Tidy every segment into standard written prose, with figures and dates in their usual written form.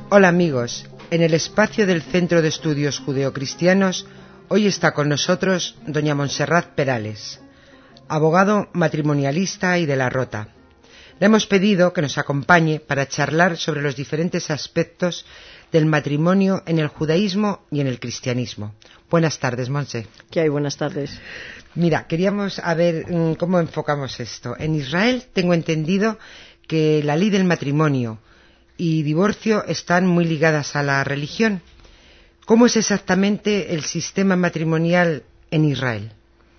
Hola amigos, en el espacio del Centro de Estudios Judeocristianos hoy está con nosotros doña Montserrat Perales, abogado matrimonialista y de la Rota. Le hemos pedido que nos acompañe para charlar sobre los diferentes aspectos del matrimonio en el judaísmo y en el cristianismo. Buenas tardes, Montse. ¿Qué hay? Buenas tardes. Mira, queríamos ver cómo enfocamos esto. En Israel tengo entendido que la ley del matrimonio y divorcio están muy ligadas a la religión. ¿Cómo es exactamente el sistema matrimonial en Israel?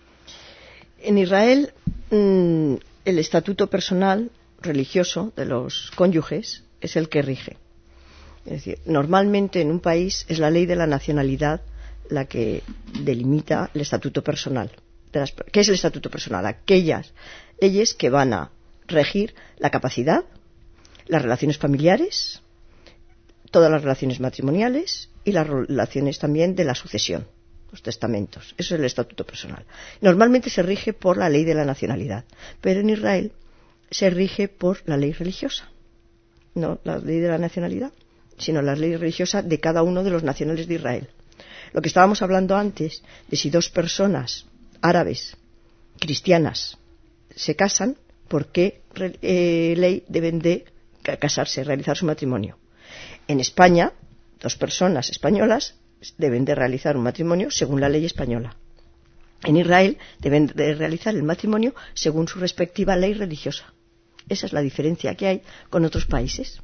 En Israel, el estatuto personal religioso de los cónyuges es el que rige. Es decir, normalmente en un país es la ley de la nacionalidad la que delimita el estatuto personal. ¿Qué es el estatuto personal? Aquellas leyes que van a regir la capacidad, las relaciones familiares, todas las relaciones matrimoniales y las relaciones también de la sucesión, los testamentos. Eso es el estatuto personal. Normalmente se rige por la ley de la nacionalidad, pero en Israel se rige por la ley religiosa, no la ley de la nacionalidad, sino la ley religiosa de cada uno de los nacionales de Israel. Lo que estábamos hablando antes, de si dos personas árabes, cristianas, se casan, ¿por qué ley deben de casarse, realizar su matrimonio? En España, dos personas españolas deben de realizar un matrimonio según la ley española. En Israel deben de realizar el matrimonio según su respectiva ley religiosa. Esa es la diferencia que hay con otros países.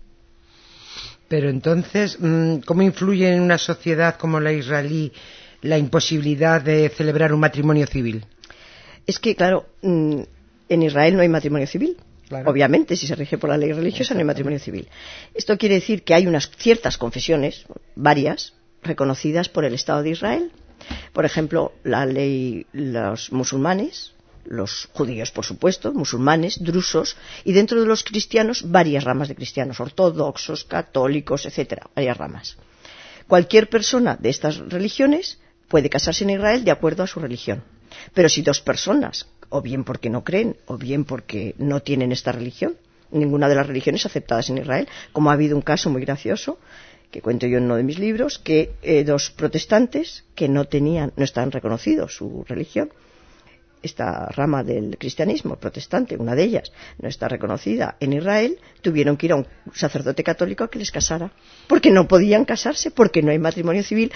Pero entonces, ¿cómo influye en una sociedad como la israelí la imposibilidad de celebrar un matrimonio civil? Es que, claro, en Israel no hay matrimonio civil. Claro. Obviamente, si se rige por la ley religiosa no hay matrimonio civil. Esto quiere decir que hay unas ciertas confesiones, varias, reconocidas por el Estado de Israel. Por ejemplo, la ley, los musulmanes, los judíos, por supuesto, musulmanes, drusos, y dentro de los cristianos, varias ramas de cristianos, ortodoxos, católicos, etcétera, varias ramas. Cualquier persona de estas religiones puede casarse en Israel de acuerdo a su religión. Pero si dos personas, o bien porque no creen, o bien porque no tienen esta religión, ninguna de las religiones aceptadas en Israel, como ha habido un caso muy gracioso, que cuento yo en uno de mis libros, que dos protestantes que no estaban reconocidos su religión, esta rama del cristianismo protestante, una de ellas, no está reconocida en Israel, tuvieron que ir a un sacerdote católico a que les casara, porque no podían casarse, porque no hay matrimonio civil.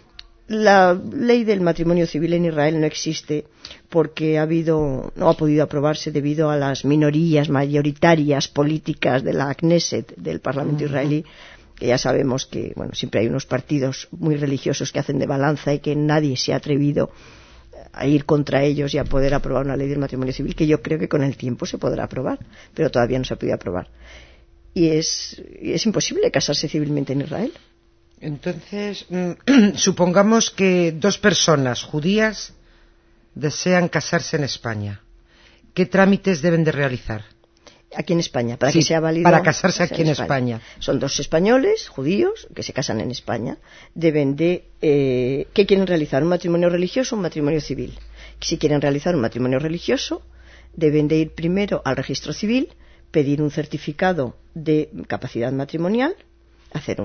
La ley del matrimonio civil en Israel no existe porque no ha podido aprobarse debido a las minorías mayoritarias políticas de la Knesset, del Parlamento israelí, que ya sabemos que siempre hay unos partidos muy religiosos que hacen de balanza y que nadie se ha atrevido a ir contra ellos y a poder aprobar una ley del matrimonio civil, que yo creo que con el tiempo se podrá aprobar, pero todavía no se ha podido aprobar. Y es imposible casarse civilmente en Israel. Entonces, supongamos que dos personas judías desean casarse en España. ¿Qué trámites deben de realizar? Aquí en España, para que sea válido. Para casarse aquí en España. Son dos españoles, judíos, que se casan en España. Deben de... ¿qué quieren realizar? ¿Un matrimonio religioso o un matrimonio civil? Si quieren realizar un matrimonio religioso, deben de ir primero al registro civil, pedir un certificado de capacidad matrimonial, hacer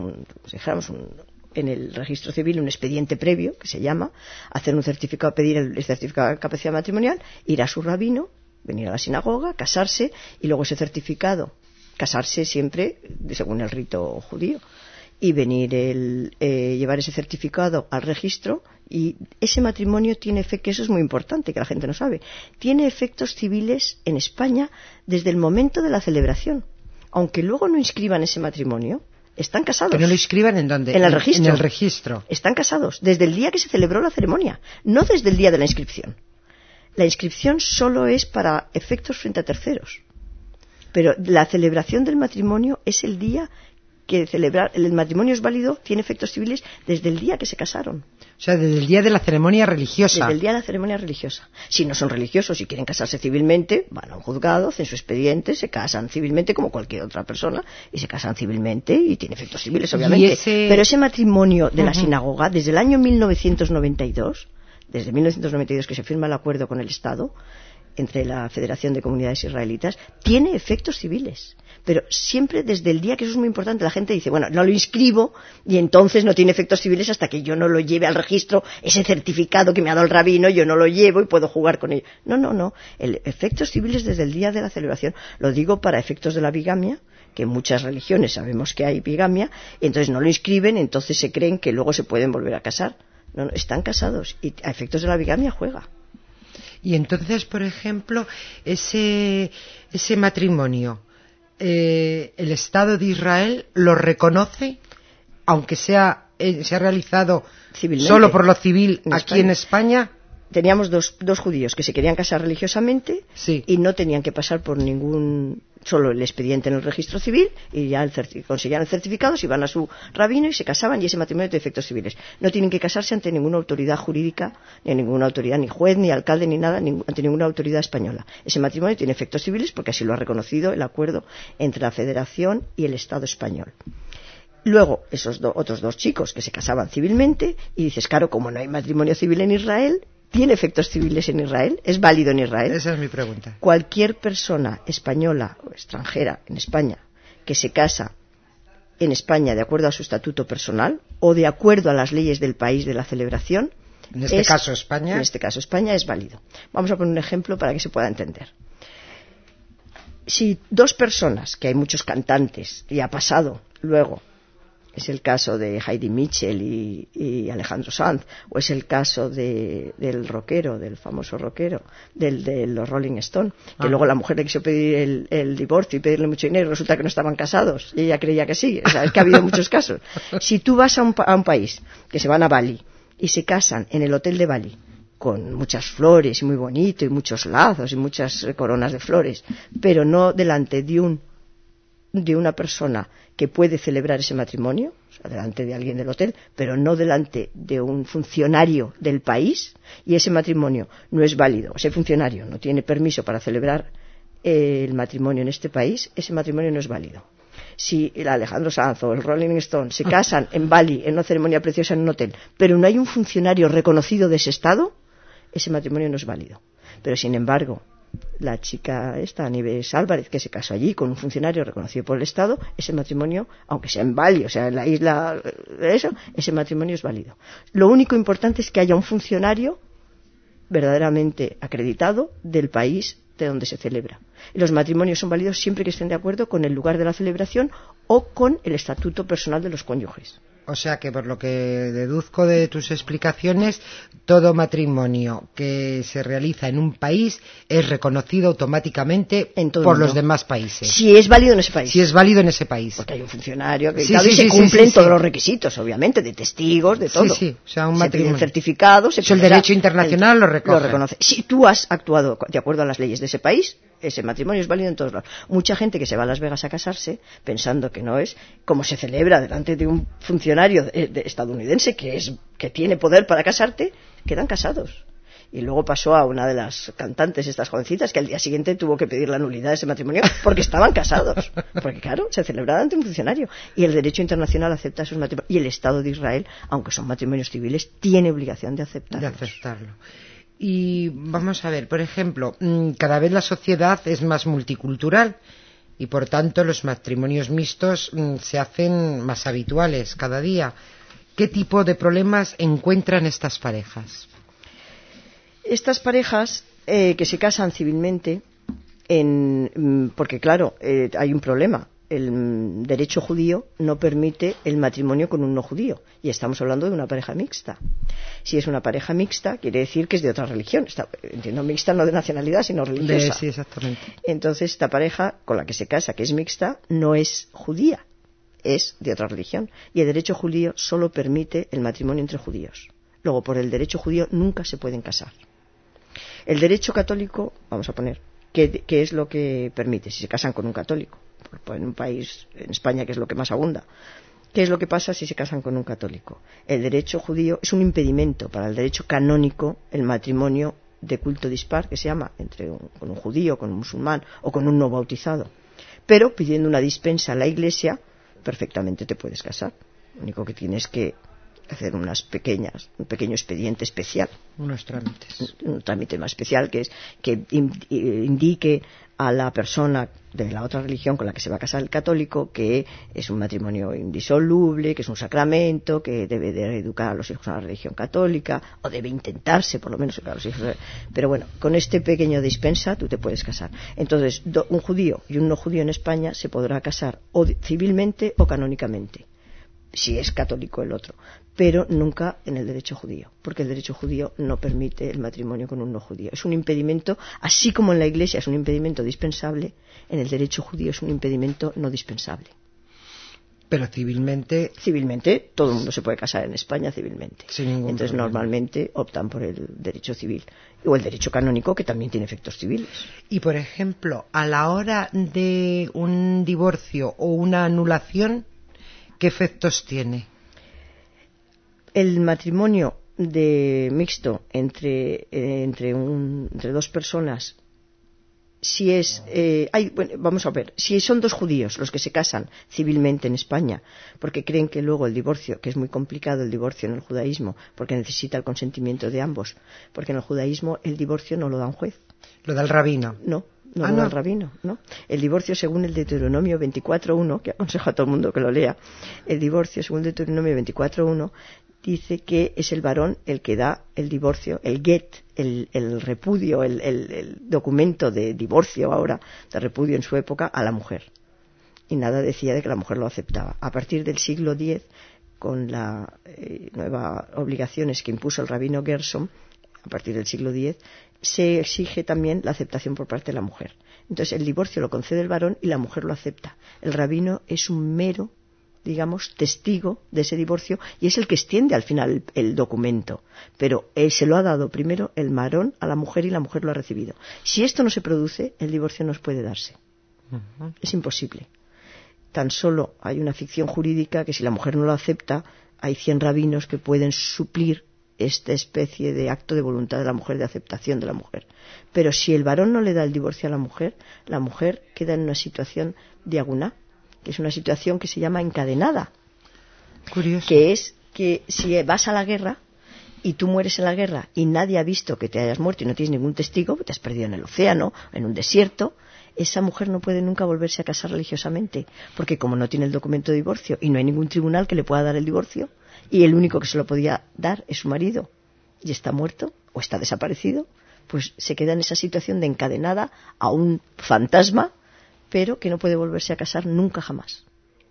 en el registro civil un expediente previo, que se llama, hacer un certificado, pedir el certificado de capacidad matrimonial, ir a su rabino, venir a la sinagoga, casarse, y luego ese certificado, casarse siempre según el rito judío, y venir llevar ese certificado al registro, y ese matrimonio tiene efectos, eso es muy importante que la gente no sabe, tiene efectos civiles en España desde el momento de la celebración, aunque luego no inscriban ese matrimonio. Están casados. ¿Pero lo inscriban en dónde? En el registro. En el registro. Están casados desde el día que se celebró la ceremonia, no desde el día de la inscripción. La inscripción solo es para efectos frente a terceros. Pero la celebración del matrimonio es el día que el matrimonio es válido, tiene efectos civiles desde el día que se casaron. O sea, desde el día de la ceremonia religiosa. Desde el día de la ceremonia religiosa. Si no son religiosos y quieren casarse civilmente, van a un juzgado, hacen su expediente, se casan civilmente como cualquier otra persona, y se casan civilmente y tiene efectos civiles, obviamente. Pero ese matrimonio de la sinagoga, desde el año 1992, desde 1992 que se firma el acuerdo con el Estado, entre la Federación de Comunidades Israelitas, tiene efectos civiles. Pero siempre desde el día, que eso es muy importante, la gente dice, bueno, no lo inscribo y entonces no tiene efectos civiles hasta que yo no lo lleve al registro, ese certificado que me ha dado el rabino, yo no lo llevo y puedo jugar con ello. No. Efectos civiles desde el día de la celebración. Lo digo para efectos de la bigamia, que en muchas religiones sabemos que hay bigamia, y entonces no lo inscriben, entonces se creen que luego se pueden volver a casar. No, están casados y a efectos de la bigamia juega. Y entonces, por ejemplo, ese matrimonio, el Estado de Israel lo reconoce, aunque se ha realizado solo por lo civil aquí en España. Teníamos dos judíos que se querían casar religiosamente, sí, y no tenían que pasar por solo el expediente en el registro civil, y ya conseguían el certificado, se iban a su rabino y se casaban, y ese matrimonio tiene efectos civiles. No tienen que casarse ante ninguna autoridad jurídica, ni ninguna autoridad, ni juez, ni alcalde, ni nada, ante ninguna autoridad española. Ese matrimonio tiene efectos civiles porque así lo ha reconocido el acuerdo entre la Federación y el Estado español. Luego, esos otros dos chicos que se casaban civilmente, y dices, claro, como no hay matrimonio civil en Israel, ¿tiene efectos civiles en Israel? ¿Es válido en Israel? Esa es mi pregunta. Cualquier persona española o extranjera en España que se casa en España de acuerdo a su estatuto personal o de acuerdo a las leyes del país de la celebración, en este caso España, es válido. Vamos a poner un ejemplo para que se pueda entender. Si dos personas, que hay muchos cantantes, y ha pasado luego, es el caso de Heidi Mitchell y Alejandro Sanz, o es el caso del famoso rockero, de los Rolling Stones, que luego la mujer le quiso pedir el divorcio y pedirle mucho dinero, y resulta que no estaban casados, y ella creía que sí. O sea, es que ha habido muchos casos. Si tú vas a un país, que se van a Bali, y se casan en el hotel de Bali, con muchas flores y muy bonito, y muchos lazos y muchas coronas de flores, pero no delante de una persona que puede celebrar ese matrimonio, o sea, delante de alguien del hotel, pero no delante de un funcionario del país, y ese matrimonio no es válido, ese funcionario no tiene permiso para celebrar el matrimonio en este país, ese matrimonio no es válido. Si el Alejandro Sanz o el Rolling Stone se casan en Bali en una ceremonia preciosa en un hotel, pero no hay un funcionario reconocido de ese estado, ese matrimonio no es válido. Pero sin embargo, la chica Nieves Álvarez, que se casó allí con un funcionario reconocido por el Estado, ese matrimonio, aunque sea en Bali, o sea, en la isla, ese matrimonio es válido. Lo único importante es que haya un funcionario verdaderamente acreditado del país de donde se celebra. Y los matrimonios son válidos siempre que estén de acuerdo con el lugar de la celebración o con el estatuto personal de los cónyuges. O sea que, por lo que deduzco de tus explicaciones, todo matrimonio que se realiza en un país es reconocido automáticamente por los demás países. Si es válido en ese país. Si es válido en ese país. Porque hay un funcionario acreditado y se cumplen todos los requisitos, obviamente, de testigos, de todo. Sí. O sea, un matrimonio. Se pide el certificado. El derecho internacional lo reconoce. Si tú has actuado de acuerdo a las leyes de ese país, ese matrimonio es válido en todos lados. Mucha gente que se va a Las Vegas a casarse pensando que no es, como se celebra delante de un funcionario estadounidense que tiene poder para casarte, quedan casados. Y luego pasó a una de las cantantes, estas jovencitas, que al día siguiente tuvo que pedir la nulidad de ese matrimonio porque estaban casados. Porque claro, se celebraba ante un funcionario. Y el derecho internacional acepta esos matrimonios. Y el Estado de Israel, aunque son matrimonios civiles, tiene obligación de aceptarlo. Y vamos a ver, por ejemplo, cada vez la sociedad es más multicultural y por tanto los matrimonios mixtos se hacen más habituales cada día. ¿Qué tipo de problemas encuentran estas parejas? Estas parejas que se casan civilmente, porque claro, hay un problema. El derecho judío no permite el matrimonio con un no judío, y estamos hablando de una pareja mixta. Si es una pareja mixta, quiere decir que es de otra religión. Entiendo mixta no de nacionalidad, sino religiosa. Sí, exactamente. Entonces, esta pareja con la que se casa, que es mixta, no es judía, es de otra religión. Y el derecho judío solo permite el matrimonio entre judíos. Luego, por el derecho judío nunca se pueden casar. El derecho católico, vamos a poner, ¿qué es lo que permite? Si se casan con un católico, en un país, en España, que es lo que más abunda, ¿qué es lo que pasa si se casan con un católico? El derecho judío es un impedimento para el derecho canónico, el matrimonio de culto dispar, que se llama con un judío, con un musulmán o con un no bautizado. Pero pidiendo una dispensa a la Iglesia, perfectamente te puedes casar. Lo único que tienes que hacer un pequeño expediente especial. Unos trámites. Un trámite más especial que indique a la persona de la otra religión con la que se va a casar el católico que es un matrimonio indisoluble, que es un sacramento, que debe de educar a los hijos a la religión católica, o debe intentarse por lo menos educar a los hijos. Pero bueno, con este pequeño dispensa tú te puedes casar. Entonces, un judío y un no judío en España se podrá casar o civilmente o canónicamente, si es católico el otro, pero nunca en el derecho judío, porque el derecho judío no permite el matrimonio con un no judío. Es un impedimento, así como en la Iglesia es un impedimento dispensable, en el derecho judío es un impedimento no dispensable. Pero civilmente todo el mundo se puede casar en España civilmente. Entonces problema. Normalmente optan por el derecho civil o el derecho canónico, que también tiene efectos civiles. Y por ejemplo, a la hora de un divorcio o una anulación, ¿qué efectos tiene? El matrimonio mixto entre dos personas, vamos a ver, si son dos judíos los que se casan civilmente en España, porque creen que luego el divorcio, que es muy complicado el divorcio en el judaísmo, porque necesita el consentimiento de ambos, porque en el judaísmo el divorcio no lo da un juez. ¿Lo da el rabino? No lo da el rabino, ¿no? El divorcio, según el Deuteronomio 24.1, que aconsejo a todo el mundo que lo lea, el divorcio, según el Deuteronomio 24.1, dice que es el varón el que da el divorcio, el get, el repudio, el documento de divorcio ahora, de repudio en su época, a la mujer. Y nada decía de que la mujer lo aceptaba. A partir del siglo X, con las nuevas obligaciones que impuso el rabino Gershom, a partir del siglo X, se exige también la aceptación por parte de la mujer. Entonces el divorcio lo concede el varón y la mujer lo acepta. El rabino es un mero, digamos, testigo de ese divorcio y es el que extiende al final el documento, pero se lo ha dado primero el varón a la mujer y la mujer lo ha recibido. Si esto no se produce, el divorcio no puede darse. Es imposible. Tan solo hay una ficción jurídica que si la mujer no lo acepta, hay 100 rabinos que pueden suplir esta especie de acto de voluntad de la mujer, de aceptación de la mujer. Pero si el varón no le da el divorcio a la mujer queda en una situación diaguná, que es una situación que se llama encadenada. Curioso. Que es que si vas a la guerra y tú mueres en la guerra y nadie ha visto que te hayas muerto y no tienes ningún testigo, te has perdido en el océano, en un desierto, esa mujer no puede nunca volverse a casar religiosamente, porque como no tiene el documento de divorcio y no hay ningún tribunal que le pueda dar el divorcio, y el único que se lo podía dar es su marido, y está muerto o está desaparecido, pues se queda en esa situación de encadenada a un fantasma, pero que no puede volverse a casar nunca jamás.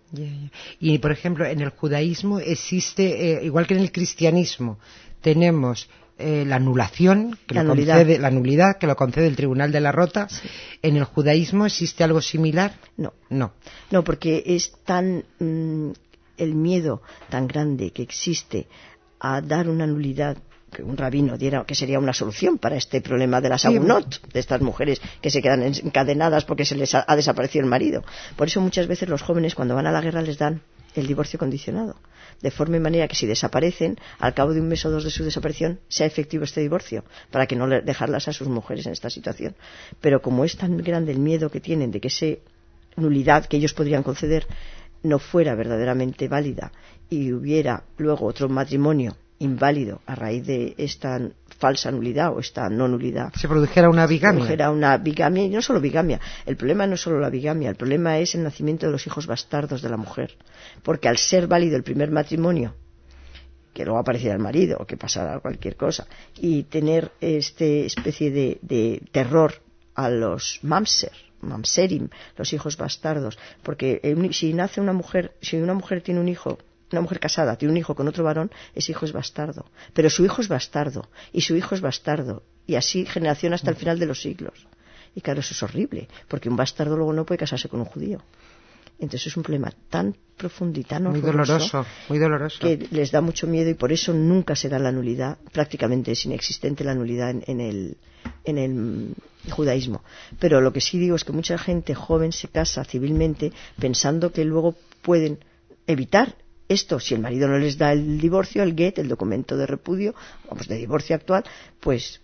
Y por ejemplo, en el judaísmo existe, igual que en el cristianismo, tenemos la anulación, la nulidad que lo concede el Tribunal de la Rota. Sí. ¿En el judaísmo existe algo similar? No, porque es tan el miedo tan grande que existe a dar una nulidad, que un rabino diera que sería una solución para este problema de las agunot, de estas mujeres que se quedan encadenadas porque se les ha desaparecido el marido. Por eso muchas veces los jóvenes cuando van a la guerra les dan el divorcio condicionado, de forma y manera que si desaparecen, al cabo de un mes o dos de su desaparición, sea efectivo este divorcio, para que no dejarlas a sus mujeres en esta situación. Pero como es tan grande el miedo que tienen de que esa nulidad que ellos podrían conceder no fuera verdaderamente válida y hubiera luego otro matrimonio inválido a raíz de esta falsa nulidad o esta no nulidad, se produjera una bigamia. Y no solo bigamia. El problema no es solo la bigamia, el problema es el nacimiento de los hijos bastardos de la mujer, porque al ser válido el primer matrimonio, que luego apareciera el marido o que pasara cualquier cosa, y tener especie de terror a los mamserim, los hijos bastardos, porque si una mujer tiene un hijo, una mujer casada tiene un hijo con otro varón, ese hijo es bastardo, pero su hijo es bastardo, y su hijo es bastardo, y así generación hasta el final de los siglos. Y claro, eso es horrible, porque un bastardo luego no puede casarse con un judío. Entonces es un problema tan profundo y tan horroroso, muy doloroso, que les da mucho miedo, y por eso nunca se da la nulidad, prácticamente es inexistente la nulidad en el judaísmo. Pero lo que sí digo es que mucha gente joven se casa civilmente pensando que luego pueden evitar esto. Si el marido no les da el divorcio, el get, el documento de repudio, de divorcio actual, pues bueno,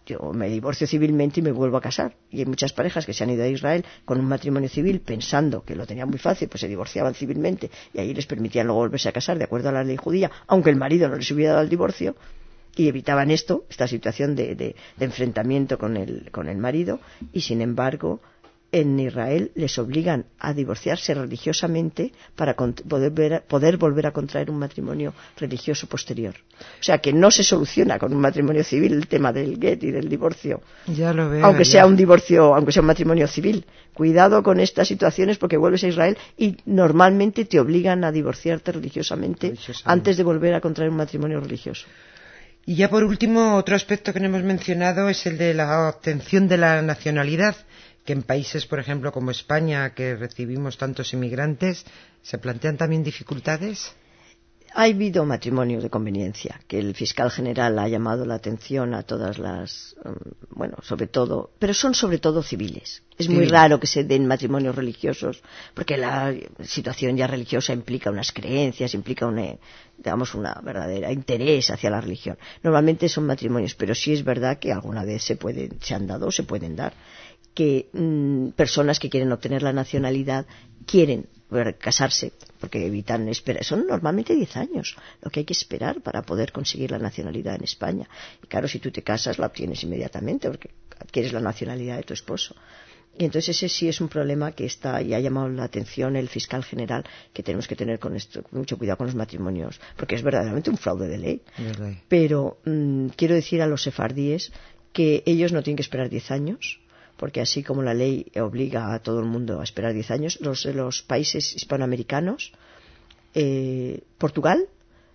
yo me divorcio civilmente y me vuelvo a casar. Y hay muchas parejas que se han ido a Israel con un matrimonio civil pensando que lo tenían muy fácil, pues se divorciaban civilmente y ahí les permitían luego volverse a casar de acuerdo a la ley judía, aunque el marido no les hubiera dado el divorcio, y evitaban esta situación de enfrentamiento con el marido, y sin embargo en Israel les obligan a divorciarse religiosamente para poder volver a contraer un matrimonio religioso posterior. O sea que no se soluciona con un matrimonio civil el tema del get y del divorcio. Ya lo veo, aunque sea un divorcio, aunque sea un matrimonio civil. Cuidado con estas situaciones porque vuelves a Israel y normalmente te obligan a divorciarte religiosamente antes de volver a contraer un matrimonio religioso. Y ya por último, otro aspecto que no hemos mencionado es el de la obtención de la nacionalidad, que en países, por ejemplo, como España, que recibimos tantos inmigrantes, ¿se plantean también dificultades? Ha habido matrimonios de conveniencia, que el fiscal general ha llamado la atención a todas las, sobre todo, pero son sobre todo civiles. Es muy raro que se den matrimonios religiosos, porque la situación ya religiosa implica unas creencias, implica una verdadera interés hacia la religión. Normalmente son matrimonios, pero sí es verdad que alguna vez se han dado o se pueden dar, que personas que quieren obtener la nacionalidad quieren casarse porque evitan esperar. Son normalmente 10 años lo que hay que esperar para poder conseguir la nacionalidad en España. Y claro, si tú te casas la obtienes inmediatamente porque adquieres la nacionalidad de tu esposo. Y entonces ese sí es un problema que está y ha llamado la atención el fiscal general, que tenemos que tener con esto mucho cuidado con los matrimonios, porque es verdaderamente un fraude de ley. Pero quiero decir a los sefardíes que ellos no tienen que esperar 10 años, porque así como la ley obliga a todo el mundo a esperar 10 años, los países hispanoamericanos, Portugal,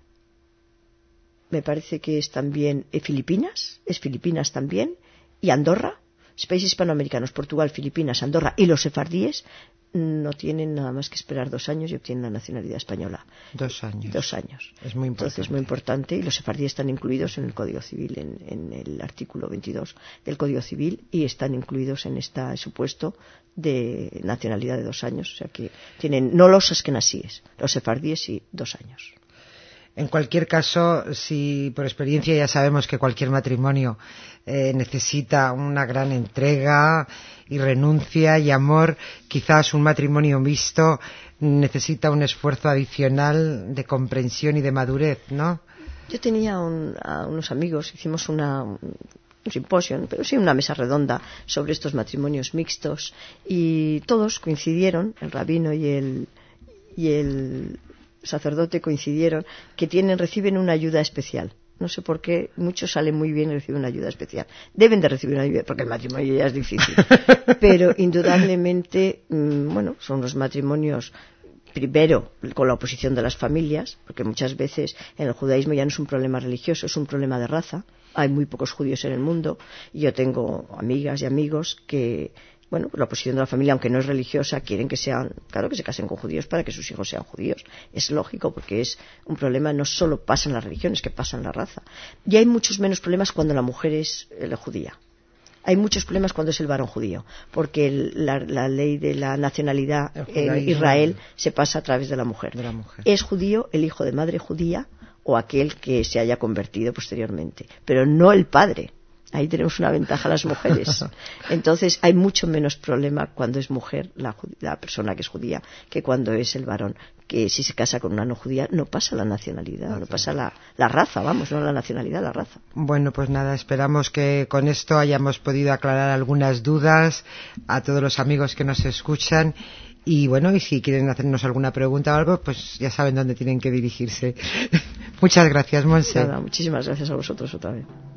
me parece que es también Filipinas también, y Andorra, los países hispanoamericanos, Portugal, Filipinas, Andorra y los sefardíes no tienen nada más que esperar 2 años y obtienen la nacionalidad española. 2 años. 2 años. Es muy importante. Entonces es muy importante, y los sefardíes están incluidos en el Código Civil, en el artículo 22 del Código Civil, y están incluidos en este supuesto de nacionalidad de 2 años. O sea que tienen, no los askenasíes, los sefardíes sí, 2 años. En cualquier caso, si por experiencia ya sabemos que cualquier matrimonio necesita una gran entrega y renuncia y amor, quizás un matrimonio mixto necesita un esfuerzo adicional de comprensión y de madurez, ¿no? Yo tenía a unos amigos, hicimos un simposio, pero sí una mesa redonda sobre estos matrimonios mixtos, y todos coincidieron, el rabino y el sacerdote coincidieron que reciben una ayuda especial. No sé por qué, muchos salen muy bien y reciben una ayuda especial. Deben de recibir una ayuda, porque el matrimonio ya es difícil. Pero indudablemente, son los matrimonios, primero, con la oposición de las familias, porque muchas veces en el judaísmo ya no es un problema religioso, es un problema de raza. Hay muy pocos judíos en el mundo, y yo tengo amigas y amigos que, la oposición de la familia, aunque no es religiosa, quieren que se casen con judíos para que sus hijos sean judíos. Es lógico, porque es un problema, no solo pasa en las religiones, que pasa en la raza. Y hay muchos menos problemas cuando la mujer es judía. Hay muchos problemas cuando es el varón judío, porque la ley de la nacionalidad en Israel se pasa a través de la mujer. Es judío el hijo de madre judía o aquel que se haya convertido posteriormente, pero no el padre. Ahí tenemos una ventaja las mujeres. Entonces hay mucho menos problema cuando es mujer la persona que es judía que cuando es el varón, que si se casa con una no judía no pasa la nacionalidad, no pasa la raza, no la nacionalidad, la raza. Bueno, pues nada, esperamos que con esto hayamos podido aclarar algunas dudas a todos los amigos que nos escuchan. Y y si quieren hacernos alguna pregunta o algo, pues ya saben dónde tienen que dirigirse. Muchas gracias, Monse. Nada, muchísimas gracias a vosotros otra vez.